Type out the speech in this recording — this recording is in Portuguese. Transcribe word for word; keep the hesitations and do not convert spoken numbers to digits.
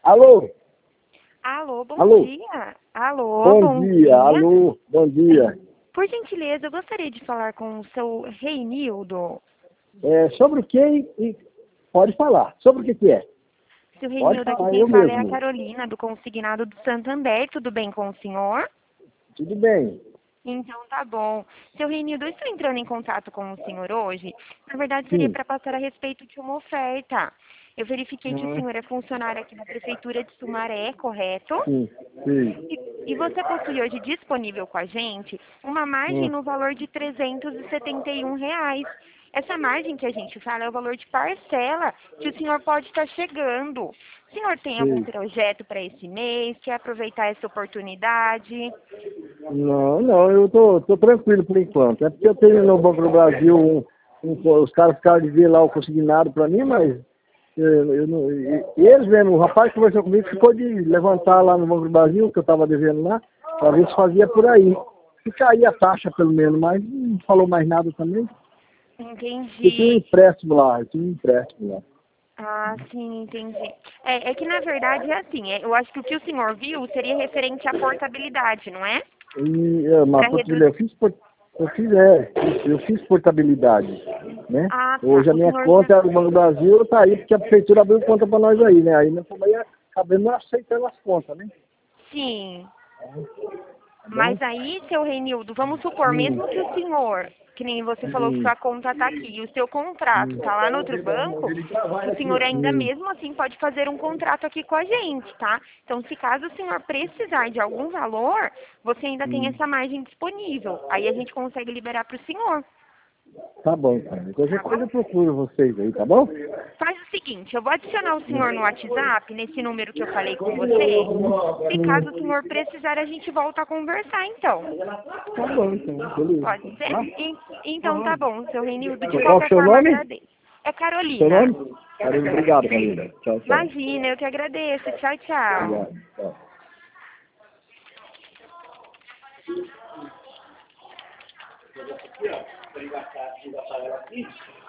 Alô? Alô, bom Alô? dia. Alô, Bom, bom dia, dia. alô, bom dia. Por gentileza, eu gostaria de falar com o seu Reinildo. É, sobre o que e pode falar? Sobre o que que é? Seu Pode Reinildo, aqui falar, quem eu fala é a mesmo. Carolina, do Consignado do Santander. Tudo bem com o senhor? Tudo bem. Então tá bom. Seu Reinildo, eu estou entrando em contato com o senhor hoje. Na verdade, seria Sim. para passar a respeito de uma oferta. Eu verifiquei que o Ah, senhor é funcionário aqui da Prefeitura de Sumaré, correto? sim, sim. E, e você possui hoje disponível com a gente uma margem Ah, no valor de trezentos e setenta e um reais. Essa margem que a gente fala é o valor de parcela que o senhor pode estar chegando. O senhor tem algum sim. projeto para esse mês? Quer aproveitar essa oportunidade? Não, não, eu tô, tô tranquilo por enquanto. É porque eu tenho no Banco do Brasil um, um- os caras ficaram de ver lá o consignado para mim, mas eu, eu não, e- eles mesmo, o rapaz que conversou comigo ficou de levantar lá no Banco do Brasil, que eu estava devendo lá, para ver se fazia por aí. Se caía a taxa pelo menos, mas não falou mais nada também. Eu tinha um Entendi. empréstimo lá, eu tinha um empréstimo lá. Ah, sim, entendi. É, é que na verdade é assim, é, eu acho que o que o senhor viu seria referente à portabilidade, não é? E é, uma Para portabilidade, eu reduzir. fiz, por- eu fiz, é, eu fiz portabilidade, né? Ah, tá. Hoje a O minha senhor já. conta do Banco do Brasil tá aí porque a prefeitura abriu conta para nós aí, né? Aí nós estamos aí acabando aceitando as contas, né? Sim. Tá bom? Mas aí, seu Reinildo, vamos supor, Hum, mesmo que o senhor, que nem você falou que hum, sua conta está aqui e o seu contrato hum, está lá no outro banco, o senhor ainda hum. mesmo assim pode fazer um contrato aqui com a gente, tá? Então, se caso o senhor precisar de algum valor, você ainda tem Hum. essa margem disponível. Aí a gente consegue liberar para o senhor, Tá bom, cara. Qualquer tá coisa bom? eu procuro vocês aí, tá bom? Faz o seguinte, eu vou adicionar o senhor no Hum. WhatsApp, nesse número que eu falei com você. Se caso o senhor precisar, a gente volta a conversar, então. Tá bom, então, beleza. Pode ser? Tá? En- Então tá bom, seu Renildo. De Qual que é o qualquer seu forma, nome? agradeço. É Seu Carolina. nome? Carolina, obrigado, Carolina. Tchau, tchau. Imagina, eu que agradeço. Tchau, tchau. Obrigado. Tchau.